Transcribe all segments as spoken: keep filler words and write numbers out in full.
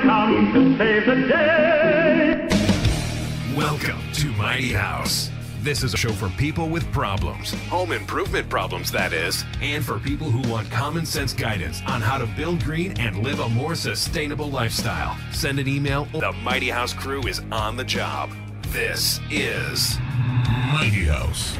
come to save the day. Welcome to Mighty House. This is a show for people with problems, home improvement problems, that is, and for people who want common sense guidance on how to build green and live a more sustainable lifestyle. Send an email. The Mighty House crew is on the job. This is Mighty House.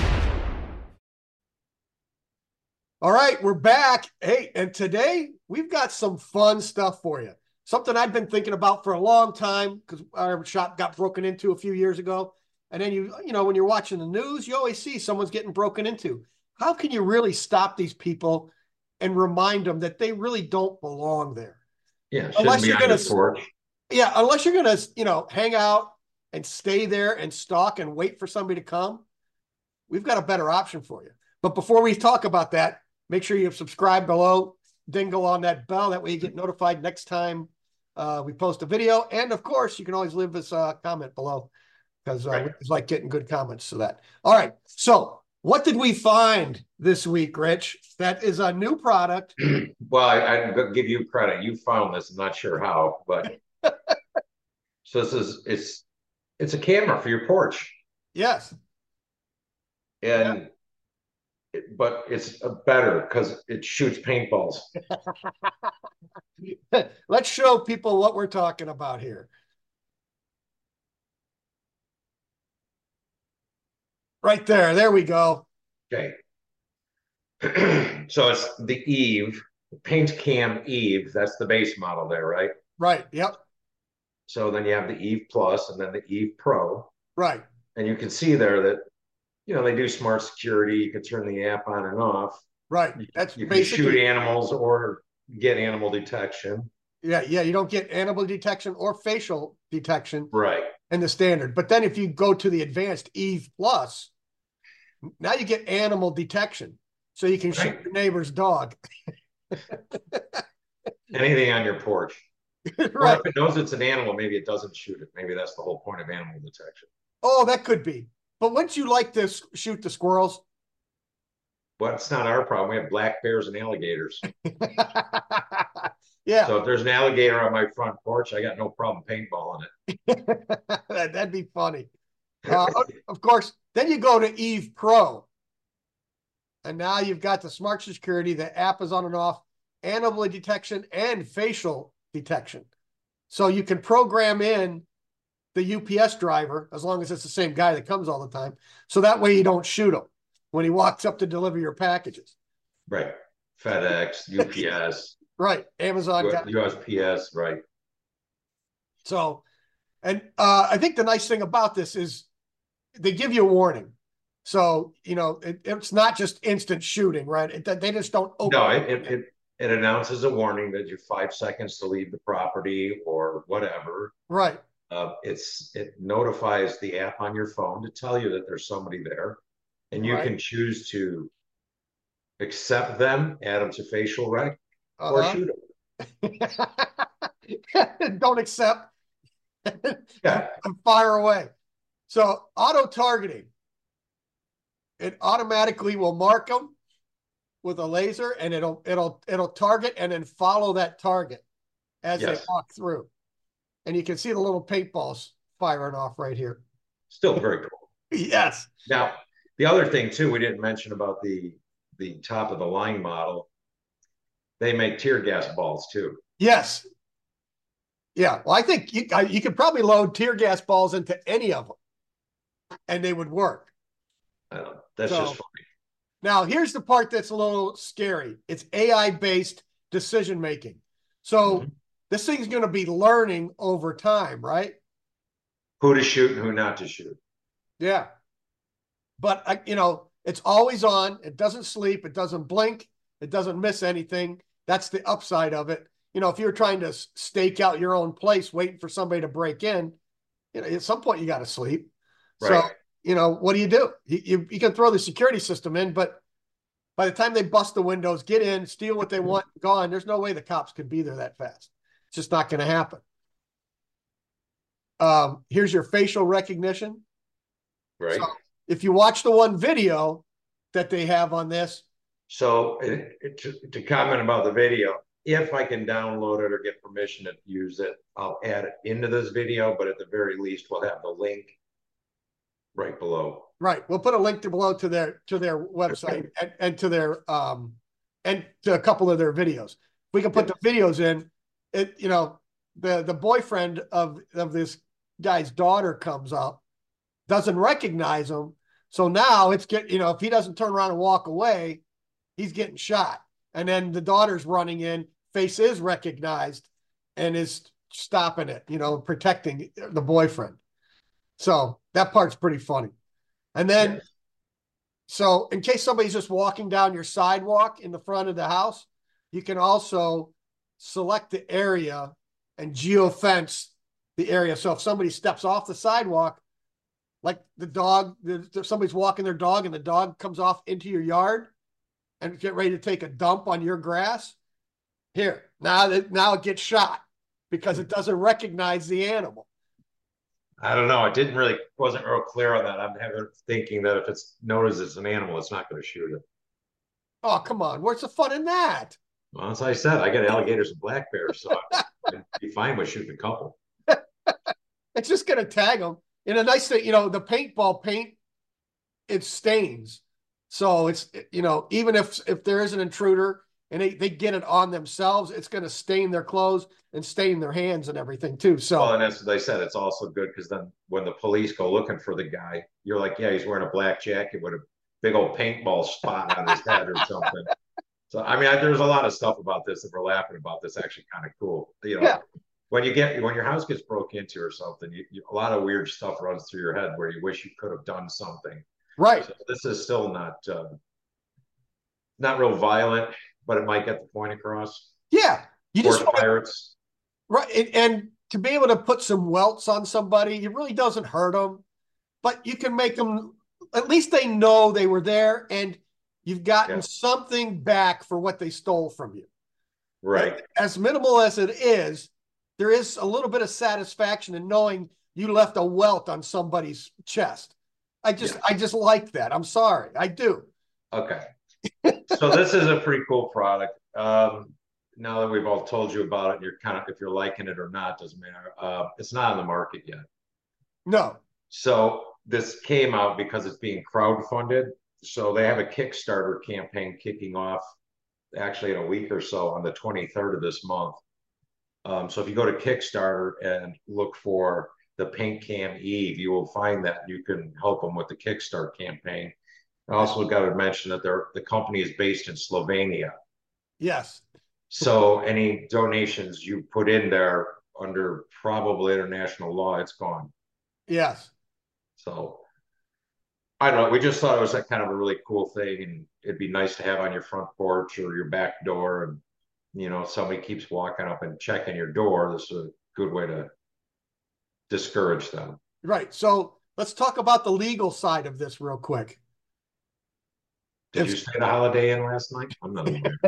All right, we're back. Hey, and today we've got some fun stuff for you. Something I've been thinking about for a long time because our shop got broken into a few years ago. And then you, you know, when you're watching the news, you always see someone's getting broken into. How can you really stop these people and remind them that they really don't belong there? Yeah, unless you're going to, yeah, unless you're going to, you know, hang out and stay there and stalk and wait for somebody to come. We've got a better option for you. But before we talk about that, make sure you subscribe below, dingle on that bell. That way you get notified next time uh, we post a video. And of course, you can always leave us a comment below, because uh, right. we like getting good comments to that. All right. So what did we find this week, Rich? That is a new product. Well, I, I give you credit. You found this. I'm not sure how, but so this is, it's, it's a camera for your porch. Yes. And, yeah. it, but it's better because it shoots paintballs. Let's show people what we're talking about here. Right there. There we go. Okay. So it's the Eve, Paint Cam Eve. That's the base model there, right? Right. Yep. So then you have the Eve Plus and then the Eve Pro. Right. And you can see there that, you know, they do smart security. You can turn the app on and off. Right. That's you can basically shoot animals or get animal detection. Yeah. Yeah. You don't get animal detection or facial detection. Right. In the standard. But then if you go to the advanced Eve Plus, now you get animal detection, so you can right. shoot your neighbor's dog. Anything on your porch. Right. Or if it knows it's an animal, maybe it doesn't shoot it. Maybe that's the whole point of animal detection. Oh, that could be. But wouldn't you like to shoot the squirrels? Well, it's not our problem. We have black bears and alligators. Yeah. So if there's an alligator on my front porch, I got no problem paintballing it. That'd be funny. Uh, of course, then you go to Eve Pro. And now you've got the smart security. The app is on and off, animal detection and facial detection. So you can program in the U P S driver, as long as it's the same guy that comes all the time. So that way you don't shoot him when he walks up to deliver your packages. Right. FedEx, U P S. Right. Amazon. U S P S, right. So, and uh, I think the nice thing about this is they give you a warning. So, you know, it, it's not just instant shooting, right? It, they just don't open. No, it, it, it, it announces a warning that you're five seconds to leave the property or whatever. Right. Uh, it's It notifies the app on your phone to tell you that there's somebody there. And you right. can choose to accept them, add them to facial rec, uh-huh. or shoot them. Don't accept. Yeah. And fire away. So auto targeting, it automatically will mark them with a laser, and it'll it'll it'll target and then follow that target as yes. they walk through. And you can see the little paintballs firing off right here. Still very cool. Yes. Now, the other thing too, we didn't mention about the the top of the line model. They make tear gas balls too. Yes. Yeah. Well, I think you you could probably load tear gas balls into any of them, and they would work. I don't, that's so, just funny. Now, here's the part that's a little scary. It's A I-based decision making. So mm-hmm. this thing's going to be learning over time, right? Who to shoot and who not to shoot. Yeah. But, I, you know, it's always on. It doesn't sleep. It doesn't blink. It doesn't miss anything. That's the upside of it. You know, if you're trying to stake out your own place, waiting for somebody to break in, you know, at some point you got to sleep. Right. So, you know, what do you do? You, you, you can throw the security system in, but by the time they bust the windows, get in, steal what they want, gone, there's no way the cops could be there that fast. It's just not going to happen. Um, here's your facial recognition. Right. So if you watch the one video that they have on this. So it, it, to, to comment about the video, if I can download it or get permission to use it, I'll add it into this video, but at the very least, we'll have the link right below. Right. We'll put a link to below to their to their website and, and to their um and to a couple of their videos. If we can put the videos in, it you know, the the boyfriend of of this guy's daughter comes up, doesn't recognize him. So now it's get you know, if he doesn't turn around and walk away, he's getting shot. And then the daughter's running in, face is recognized and is stopping it, you know, protecting the boyfriend. So that part's pretty funny. And then, yes. So in case somebody's just walking down your sidewalk in the front of the house, you can also select the area and geofence the area. So if somebody steps off the sidewalk, like the dog, somebody's walking their dog and the dog comes off into your yard and get ready to take a dump on your grass, here, now, that, now it gets shot because it doesn't recognize the animal. I don't know. It didn't really, wasn't real clear on that. I'm having thinking that if it's noticed it's an animal, it's not going to shoot it. Oh, come on. Where's the fun in that? Well, as I said, I got alligators and black bears, so I'd be fine with shooting a couple. It's just going to tag them. And a nice thing, you know, the paintball paint, it stains. So it's, you know, even if if there is an intruder and they, they get it on themselves, it's going to stain their clothes and stain their hands and everything too. So, well, and as they said, it's also good because then when the police go looking for the guy, you're like, yeah, he's wearing a black jacket with a big old paintball spot on his head or something. So, I mean, I, there's a lot of stuff about this that we're laughing about. That's actually kind of cool. You know, yeah. when you get when your house gets broke into or something, you, you, a lot of weird stuff runs through your head where you wish you could have done something. Right. So this is still not uh, not real violent, but it might get the point across. Yeah, you just want pirates. Right, and, and to be able to put some welts on somebody, it really doesn't hurt them, but you can make them. At least they know they were there, and you've gotten yeah. something back for what they stole from you. Right. As minimal as it is, there is a little bit of satisfaction in knowing you left a welt on somebody's chest. I just, yeah. I just like that. I'm sorry, I do. Okay. So this is a pretty cool product. Um, now that we've all told you about it, you're kind of, if you're liking it or not, doesn't matter. Uh, it's not on the market yet. No. So this came out because it's being crowdfunded. So they have a Kickstarter campaign kicking off actually in a week or so on the twenty-third of this month. Um, so if you go to Kickstarter and look for the Paint Cam Eve, you will find that you can help them with the Kickstarter campaign. I also got to mention that they're, the company is based in Slovenia. Yes. So any donations you put in there under probably international law, it's gone. Yes. So I don't know. We just thought it was that kind of a really cool thing, and it'd be nice to have on your front porch or your back door. And, you know, if somebody keeps walking up and checking your door, this is a good way to discourage them. Right. So let's talk about the legal side of this real quick. Did if, you stay at a Holiday Inn last night? I'm not aware.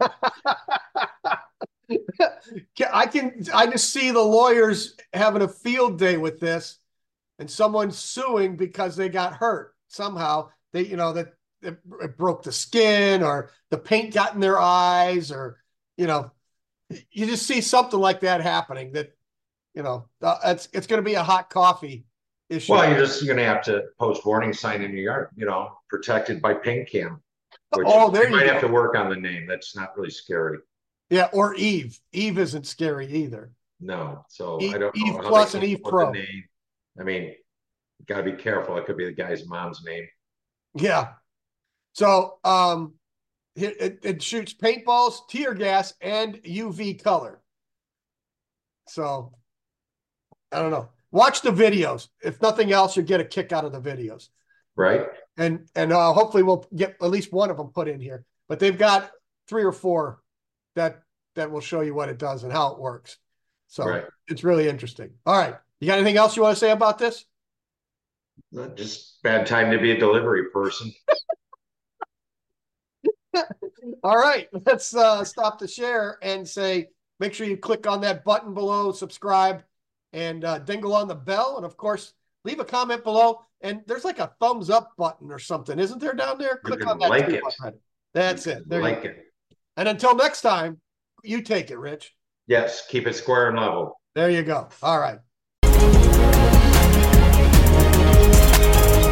I can, I just see the lawyers having a field day with this, and someone suing because they got hurt somehow. They, you know, that it, it broke the skin, or the paint got in their eyes, or, you know, you just see something like that happening. That, you know, uh, it's it's going to be a hot coffee issue. Well, you're just going to have to post warning sign in your yard, you know, protected by Paint Cam. Which oh, there you might go. have to work on the name. That's not really scary. Yeah, or Eve. Eve isn't scary either. No, so Eve, I don't know. Eve Plus and Eve Pro. Name. I mean, got to be careful. It could be the guy's mom's name. Yeah. So um, it, it, it shoots paintballs, tear gas, and U V color. So I don't know. Watch the videos. If nothing else, you'll get a kick out of the videos. Right. And and uh, hopefully we'll get at least one of them put in here. But they've got three or four that that will show you what it does and how it works. So right. It's really interesting. All right. You got anything else you want to say about this? Not just bad time to be a delivery person. All right. Let's uh, stop the share and say, make sure you click on that button below, subscribe, and uh, dingle on the bell. And of course, leave a comment below. And there's like a thumbs up button or something, isn't there down there? Click on that. Like it. That's it. There like you go. it. And until next time, you take it, Rich. Yes, keep it square and level. There you go. All right.